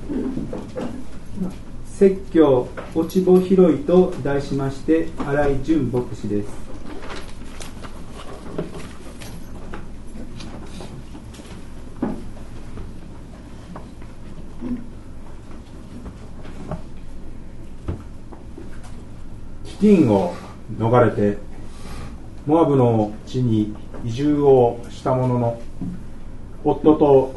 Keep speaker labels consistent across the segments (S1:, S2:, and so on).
S1: 説教落ち穂拾いと題しまして新井純牧師です。
S2: 飢饉を逃れてモアブの地に移住をしたものの、夫と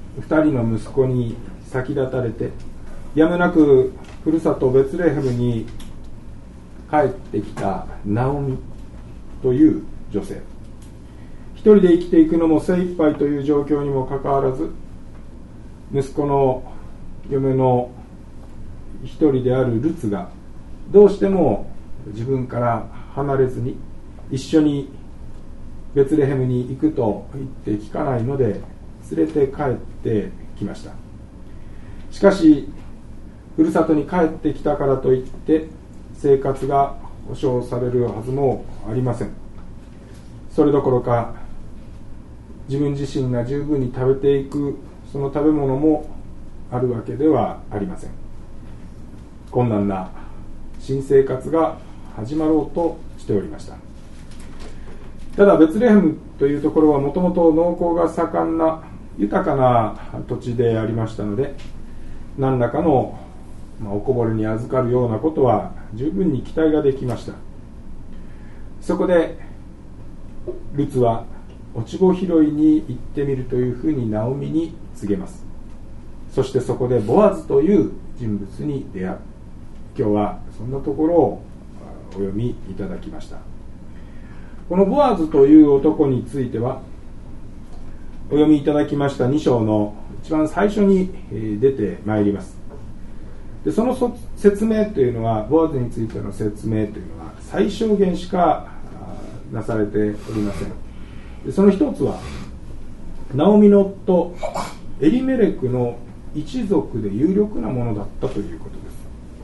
S2: 2人の息子に先立たれてやむなくふるさとベツレヘムに帰ってきたナオミという女性、一人で生きていくのも精一杯という状況にもかかわらず、息子の嫁の一人であるルツがどうしても自分から離れずに一緒にベツレヘムに行くと言って聞かないので連れて帰ってきました。しかしふるさとに帰ってきたからといって生活が保障されるはずもありません。それどころか自分自身が十分に食べていくその食べ物もあるわけではありません。困難な新生活が始まろうとしておりました。ただベツレヘムというところはもともと農耕が盛んな豊かな土地でありましたので、何らかのおこぼれに預かるようなことは十分に期待ができました。そこでルツは落ち穂拾いに行ってみるというふうにナオミに告げます。そしてそこでボアズという人物に出会う。今日はそんなところをお読みいただきました。このボアズという男についてはお読みいただきました2章の一番最初に出てまいります。でその説明というのは、ボアズについての説明というのは最小限しかなされておりません。でその一つはナオミの夫エリメレクの一族で有力なものだったということです。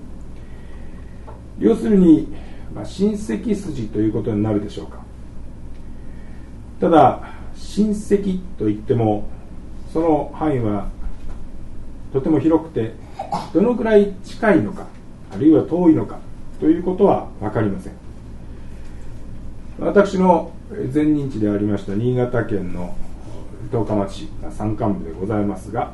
S2: 要するに、親戚筋ということになるでしょうか。ただ親戚といってもその範囲はとても広くて、どのくらい近いのかあるいは遠いのかということは分かりません。私の前任地でありました新潟県の十日町山間部でございますが、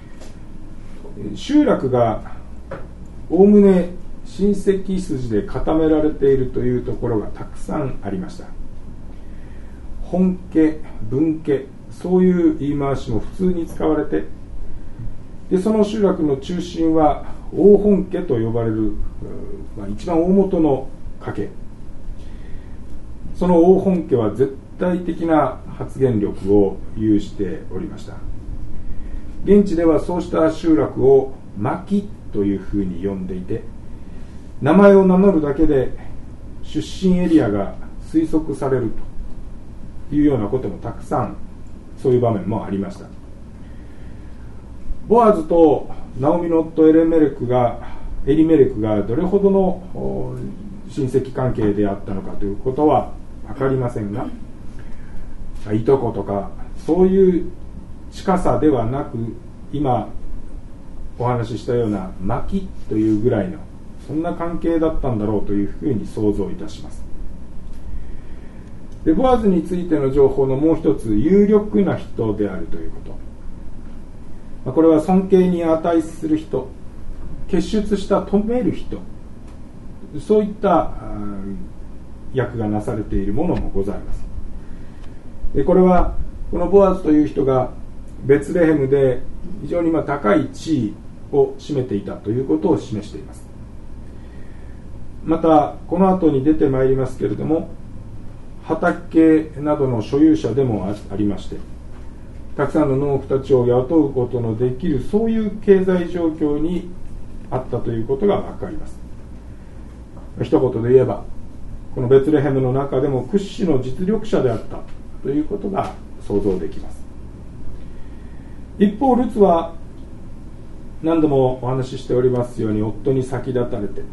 S2: 集落がおおむね親戚筋で固められているというところがたくさんありました。本家分家、そういう言い回しも普通に使われて、でその集落の中心は大本家と呼ばれる、一番大元の家系。その大本家は絶対的な発言力を有しておりました。現地ではそうした集落を牧というふうに呼んでいて、名前を名乗るだけで出身エリアが推測されるというようなこともたくさん、そういう場面もありました。ボアズとナオミの夫エリメレクがどれほどの親戚関係であったのかということは分かりませんが、いとことかそういう近さではなく、今お話ししたような牧というぐらいのそんな関係だったんだろうというふうに想像いたします。でボアズについての情報のもう一つ、有力な人であるということ。これは尊敬に値する人、傑出した富める人、そういった訳がなされているものもございます。でこれはこのボアズという人がベツレヘムで非常に高い地位を占めていたということを示しています。またこの後に出てまいりますけれども、畑などの所有者でもありまして、たくさんの農夫たちを雇うことのできる、そういう経済状況にあったということが分かります。一言で言えば、このベツレヘムの中でも屈指の実力者であったということが想像できます。一方ルツは何度もお話ししておりますように、夫に先立たれて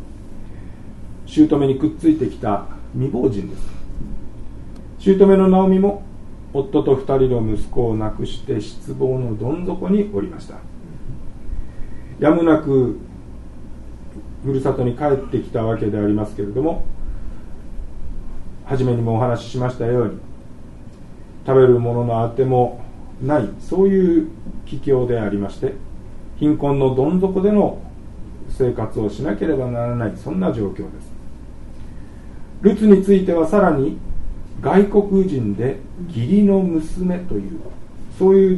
S2: 姑にくっついてきた未亡人です。姑のナオミも夫と2人の息子を亡くして失望のどん底におりました。 やむなくふるさとに帰ってきたわけでありますけれども、初めにもお話ししましたように、食べるもののあてもない、そういう帰郷でありまして、貧困のどん底での生活をしなければならない、そんな状況です。ルツについてはさらに、外国人で義理の娘という、そういう、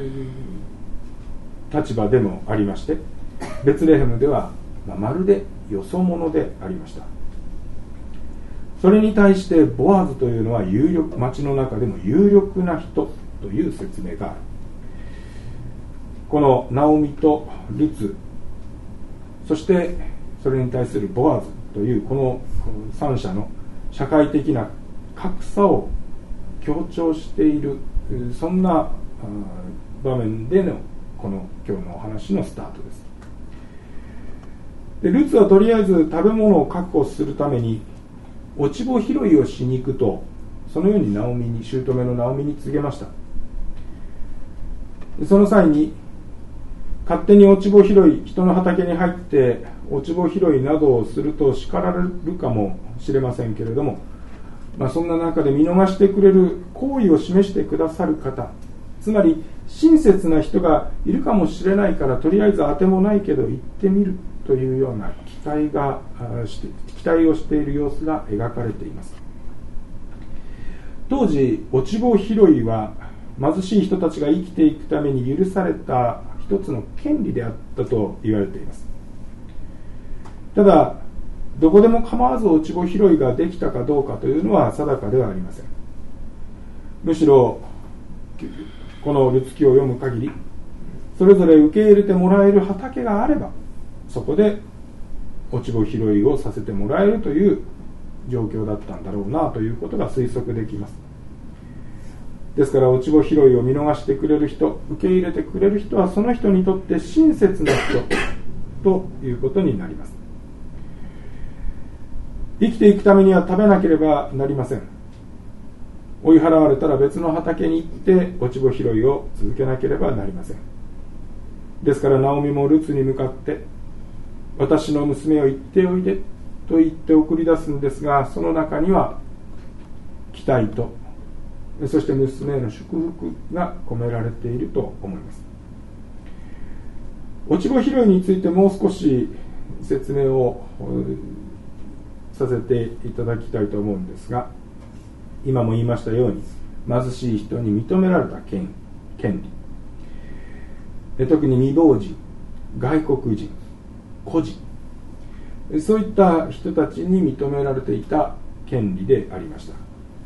S2: 立場でもありまして、ベツレヘムでは、まるでよそ者でありました。それに対してボアズというのは町の中でも有力な人という説明がある。このナオミとルツ、そしてそれに対するボアズというこの三者の社会的な格差を強調している、そんな場面でのこの今日のお話のスタートです。でルツはとりあえず食べ物を確保するために落ち穂拾いをしに行くと、そのように姑のナオミに告げました。その際に勝手に落ち穂拾い、人の畑に入って落ち穂拾いなどをすると叱られるかもしれませんけれども、そんな中で見逃してくれる好意を示してくださる方、つまり親切な人がいるかもしれないから、とりあえずあてもないけど行ってみるというような期待をしている様子が描かれています。当時落ち穂拾いは貧しい人たちが生きていくために許された一つの権利であったと言われています。ただどこでも構わず落ち穂拾いができたかどうかというのは定かではありません。むしろこのルツ記を読む限り、それぞれ受け入れてもらえる畑があれば、そこで落ち穂拾いをさせてもらえるという状況だったんだろうなということが推測できます。ですから落ち穂拾いを見逃してくれる人、受け入れてくれる人はその人にとって親切な人ということになります。生きていくためには食べなければなりません。追い払われたら別の畑に行って落ち穂拾いを続けなければなりません。ですからナオミもルツに向かって、私の娘を行っておいでと言って送り出すんですが、その中には期待と、そして娘への祝福が込められていると思います。落ち穂拾いについてもう少し説明をさせていただきたいと思うんですが、今も言いましたように、貧しい人に認められた権利、特に未亡人、外国人、孤児、そういった人たちに認められていた権利でありました。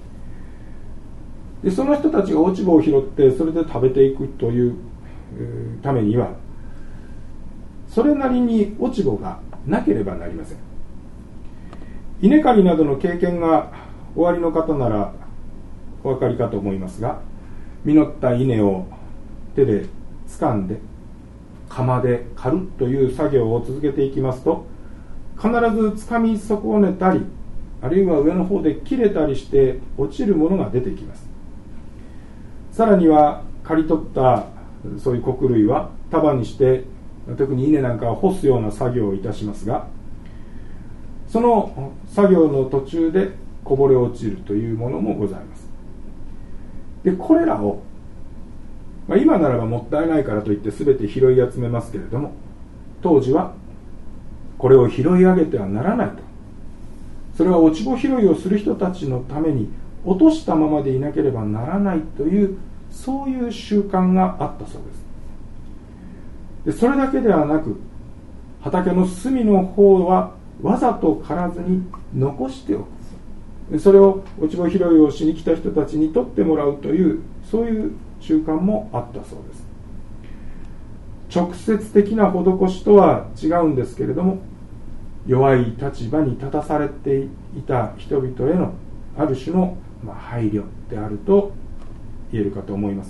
S2: でその人たちが落ち葉を拾ってそれで食べていくというためには、それなりに落ち葉がなければなりません。稲刈りなどの経験がおありの方ならお分かりかと思いますが、実った稲を手で掴んで鎌で刈るという作業を続けていきますと、必ず掴み損ねたり、あるいは上の方で切れたりして落ちるものが出てきます。さらには刈り取ったそういう穀類は束にして、特に稲なんかは干すような作業をいたしますが、その作業の途中でこぼれ落ちるというものもございます。でこれらを、今ならばもったいないからといって全て拾い集めますけれども、当時はこれを拾い上げてはならないと、それは落ち穂拾いをする人たちのために落としたままでいなければならないという、そういう習慣があったそうです。でそれだけではなく、畑の隅の方はわざと刈らずに残しておく、それを落ち葉拾いをしに来た人たちに取ってもらうという、そういう習慣もあったそうです。直接的な施しとは違うんですけれども、弱い立場に立たされていた人々へのある種の配慮であると言えるかと思います。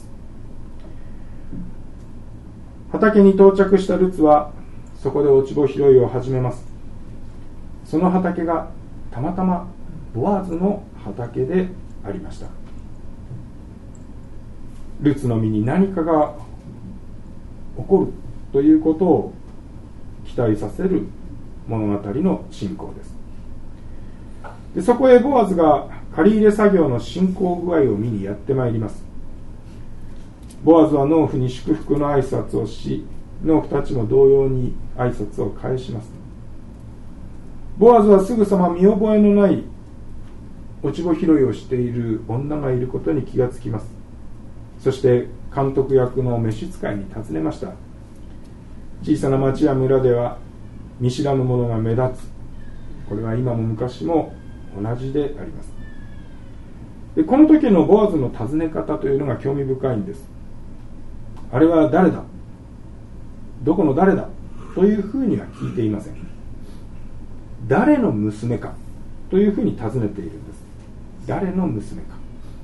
S2: 畑に到着したルツはそこで落ち穂拾いを始めます。その畑がたまたまボアズの畑でありました。ルツの身に何かが起こるということを期待させる物語の進行です。でそこへボアズが借り入れ作業の進行具合を見にやってまいります。ボアズは農夫に祝福の挨拶をし、農夫たちも同様に挨拶を返します。ボアズはすぐさま見覚えのない落ち穂拾いをしている女がいることに気がつきます。そして監督役の召使いに尋ねました。小さな町や村では見知らぬ者が目立つ。これは今も昔も同じであります。でこの時のボアズの尋ね方というのが興味深いんです。あれは誰だ、どこの誰だというふうには聞いていません。誰の娘かというふうに尋ねているんです。誰の娘か。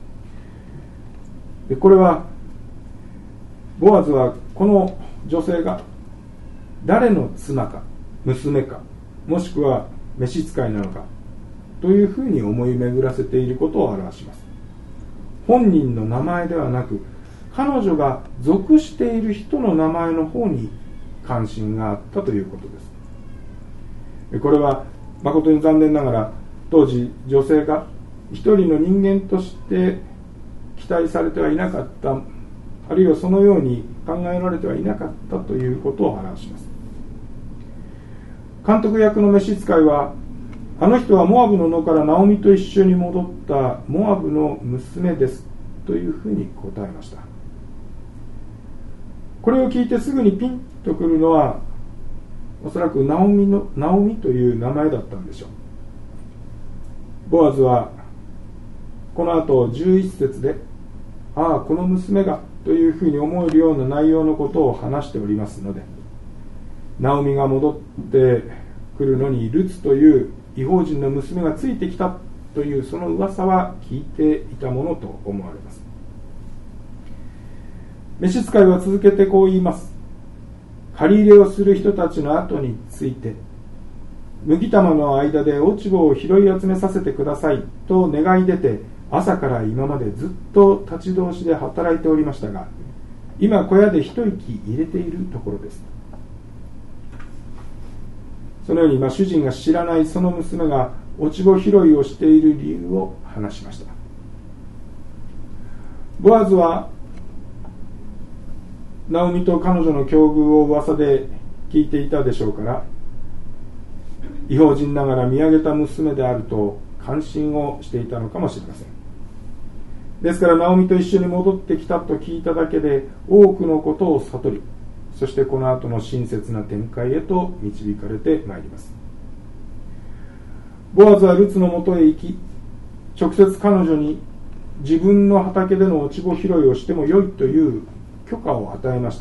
S2: でこれはボアズはこの女性が誰の妻か娘か、もしくは召使いなのかというふうに思い巡らせていることを表します。本人の名前ではなく、彼女が属している人の名前の方に関心があったということです。これは誠に残念ながら、当時女性が一人の人間として期待されてはいなかった、あるいはそのように考えられてはいなかったということを表します。監督役の召使いは、あの人はモアブの野からナオミと一緒に戻ったモアブの娘ですというふうに答えました。これを聞いてすぐにピンとくるのは、おそらくナオミという名前だったんでしょう。ボアズはこの後11節で、ああこの娘がというふうに思えるような内容のことを話しておりますので、ナオミが戻ってくるのにルツという異邦人の娘がついてきたというその噂は聞いていたものと思われます。召使いは続けてこう言います。借り入れをする人たちの後について、麦玉の間で落ち穂を拾い集めさせてくださいと願い出て、朝から今までずっと立ち通しで働いておりましたが、今小屋で一息入れているところです。そのように主人が知らないその娘が落ち穂拾いをしている理由を話しました。ボアズはナオミと彼女の境遇を噂で聞いていたでしょうから、異邦人ながら見上げた娘であると関心をしていたのかもしれません。ですからナオミと一緒に戻ってきたと聞いただけで多くのことを悟り、そしてこの後の親切な展開へと導かれてまいります。ボアズはルツのもとへ行き、直接彼女に自分の畑での落ち穂拾いをしてもよいという許可を与えました。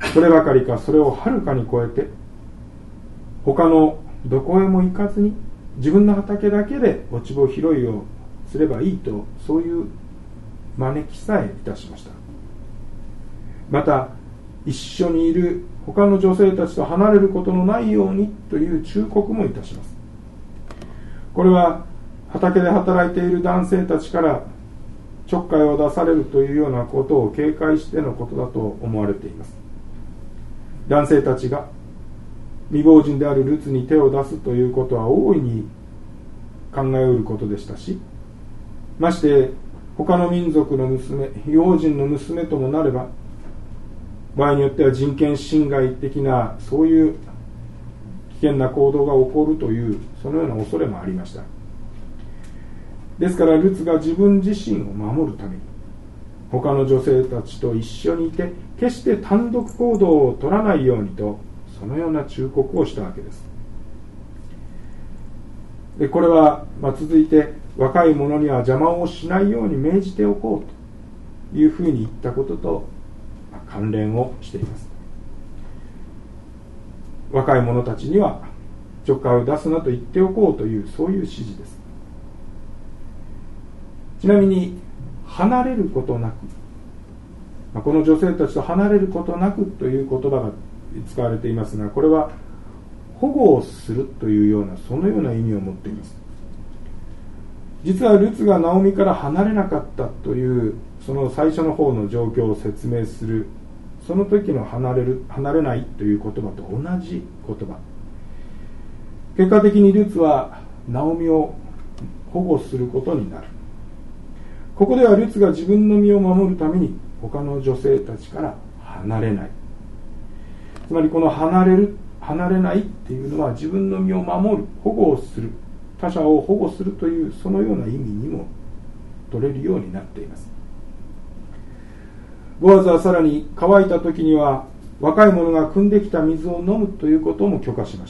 S2: そればかりか、それをはるかに超えて、他のどこへも行かずに自分の畑だけで落ち穂拾いをすればいいと、そういう招きさえいたしました。また一緒にいる他の女性たちと離れることのないようにという忠告もいたします。これは畑で働いている男性たちからちょっかいを出されるというようなことを警戒してのことだと思われています。男性たちが未亡人であるルツに手を出すということは大いに考えうることでしたし、まして他の民族の娘、異邦人の娘ともなれば、場合によっては人権侵害的なそういう危険な行動が起こるというそのような恐れもありました。ですからルツが自分自身を守るために他の女性たちと一緒にいて、決して単独行動を取らないようにと、そのような忠告をしたわけです。でこれは続いて、若い者には邪魔をしないように命じておこうというふうに言ったことと関連をしています。若い者たちにはちょっかいを出すなと言っておこうという、そういう指示です。ちなみに離れることなく、この女性たちと離れることなくという言葉が使われていますが、これは保護をするというような、そのような意味を持っています。実はルツがナオミから離れなかったというその最初の方の状況を説明する、 その時の離れないという言葉と同じ言葉。結果的にルツはナオミを保護することになる。ここではルツが自分の身を守るために他の女性たちから離れない。つまりこの離れないっていうのは自分の身を守る、保護をする、他者を保護するというそのような意味にも取れるようになっています。ボアズはさらに乾いた時には若い者が汲んできた水を飲むということも許可しました。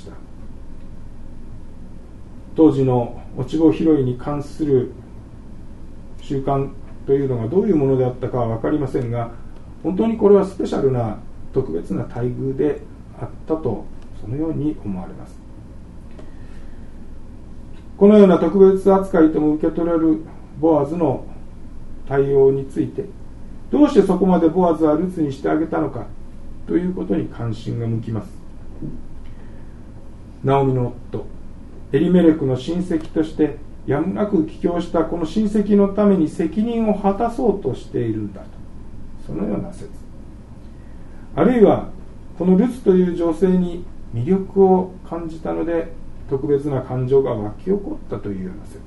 S2: 当時の落ち穂拾いに関する習慣というのがどういうものであったかは分かりませんが、本当にこれはスペシャルな特別な待遇であったと、そのように思われます。このような特別扱いとも受け取れるボアズの対応について、どうしてそこまでボアズはルツにしてあげたのかということに関心が向きます。ナオミの夫エリメレクの親戚としてやむなく帰郷したこの親戚のために責任を果たそうとしているんだと、そのような説。あるいはこのルツという女性に魅力を感じたので特別な感情が湧き起こったというような説。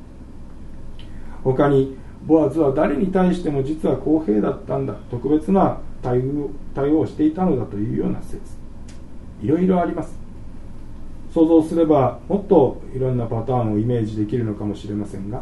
S2: 他にボアズは誰に対しても実は公平だったんだ、特別な対応をしていたのだというような説、いろいろあります。想像すればもっといろんなパターンをイメージできるのかもしれませんが、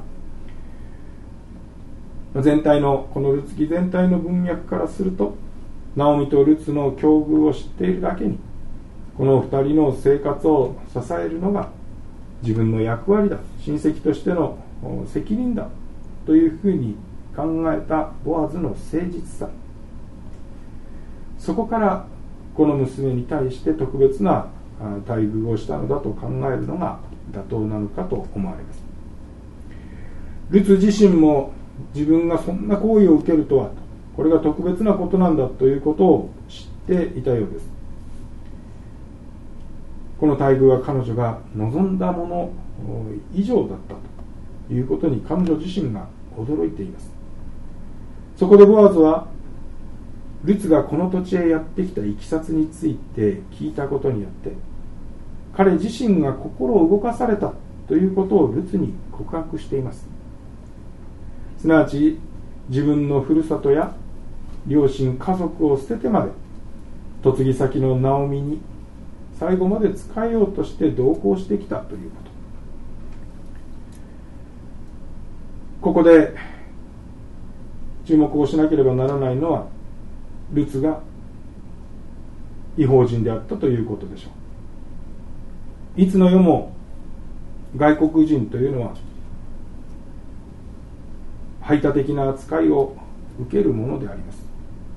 S2: 全体のこのルツ記全体の文脈からすると、ナオミとルツの境遇を知っているだけに、この二人の生活を支えるのが自分の役割だ、親戚としての責任だというふうに考えたボアズの誠実さ、そこからこの娘に対して特別な待遇をしたのだと考えるのが妥当なのかと思われます。ルツ自身も自分がそんな行為を受けるとは、これが特別なことなんだということを知っていたようです。この待遇は彼女が望んだもの以上だったということに彼女自身が驚いています。そこでボアズはルツがこの土地へやってきたいきさつについて聞いたことによって、彼自身が心を動かされたということをルツに告白しています。すなわち自分のふるさとや両親家族を捨ててまで嫁ぎ先のナオミに最後まで仕えようとして同行してきたということ。ここで注目をしなければならないのは、ルツが異邦人であったということでしょう。いつの世も外国人というのは排他的な扱いを受けるものであります。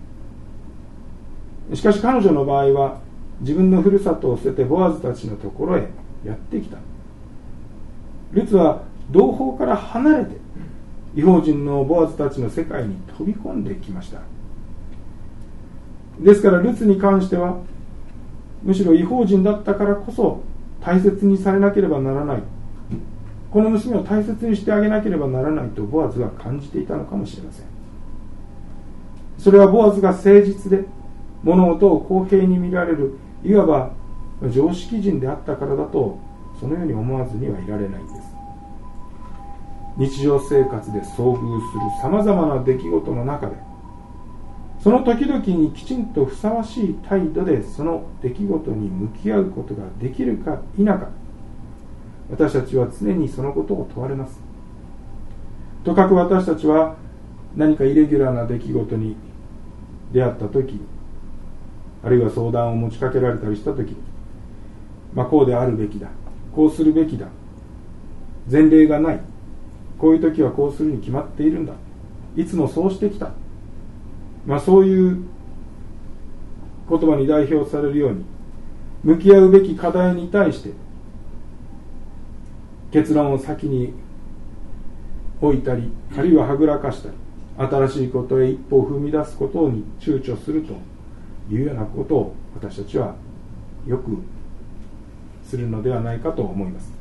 S2: しかし彼女の場合は自分のふるさとを捨ててボアズたちのところへやってきた。ルツは同胞から離れて異邦人のボアズたちの世界に飛び込んできました。ですからルツに関してはむしろ異邦人だったからこそ大切にされなければならない、この娘を大切にしてあげなければならないとボアズは感じていたのかもしれません。それはボアズが誠実で物事を公平に見られる、いわば常識人であったからだと、そのように思わずにはいられないんです。日常生活で遭遇するさまざまな出来事の中で、その時々にきちんとふさわしい態度でその出来事に向き合うことができるか否か、私たちは常にそのことを問われます。とかく私たちは何かイレギュラーな出来事に出会った時、あるいは相談を持ちかけられたりした時、こうであるべきだ、こうするべきだ、前例がない、こういう時はこうするに決まっているんだ、いつもそうしてきた、そういう言葉に代表されるように、向き合うべき課題に対して結論を先に置いたり、あるいははぐらかしたり、新しいことへ一歩を踏み出すことに躊躇するというようなことを私たちはよくするのではないかと思います。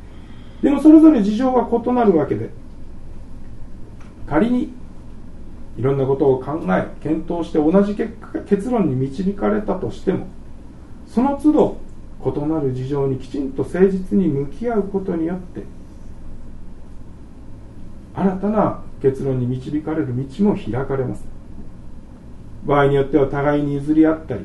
S2: でもそれぞれ事情は異なるわけで、仮にいろんなことを考え検討して同じ結論に導かれたとしても、その都度異なる事情にきちんと誠実に向き合うことによって新たな結論に導かれる道も開かれます。場合によっては互いに譲り合ったり、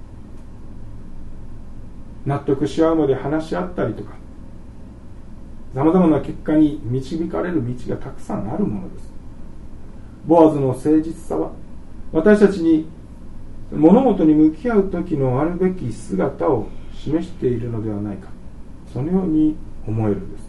S2: 納得し合うまで話し合ったりとか、さまざまな結果に導かれる道がたくさんあるものです。ボアズの誠実さは私たちに物事に向き合う時のあるべき姿を示しているのではないか、そのように思えるんです。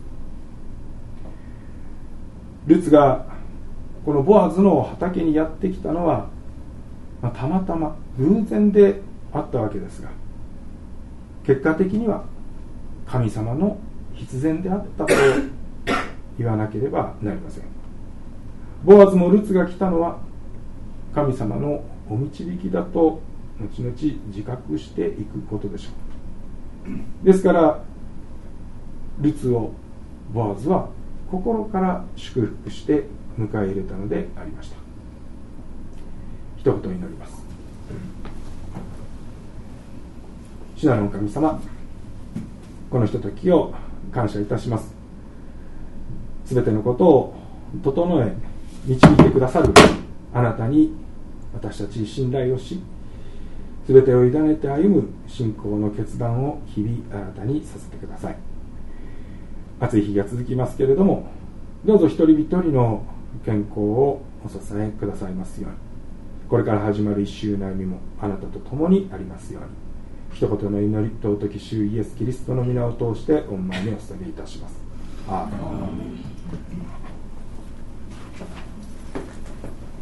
S2: ルツがこのボアズの畑にやってきたのは、たまたま偶然であったわけですが、結果的には神様の必然であったと言わなければなりません。ボアズもルツが来たのは神様のお導きだと後々自覚していくことでしょう。ですからルツをボアズは心から祝福して迎え入れたのでありました。一言祈ります。主なる神様、このひとときを感謝いたします。すべてのことを整え導いてくださるあなたに私たち信頼をし、すべてを委ねて歩む信仰の決断を日々新たにさせてください。暑い日が続きますけれども、どうぞ一人一人の健康をお支えくださいますように、これから始まる一週の歩みもあなたと共にありますように、一言の祈り、尊き主イエス・キリストの皆を通して御前にお捧げいたします。アーメン。